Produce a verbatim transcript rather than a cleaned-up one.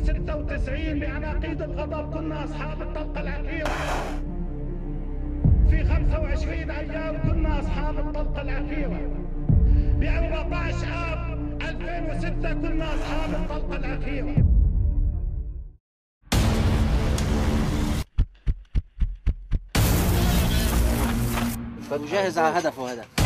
ستة وتسعين بعناقيد الغضب كنا أصحاب الطلقة الأخيرة. في خمسة وعشرين أيام كنا أصحاب الطلقة الأخيرة. ب أربعة عشر آب ألفين وستة كنا أصحاب الطلقة الأخيرة. وجاهز على هدفه هذا.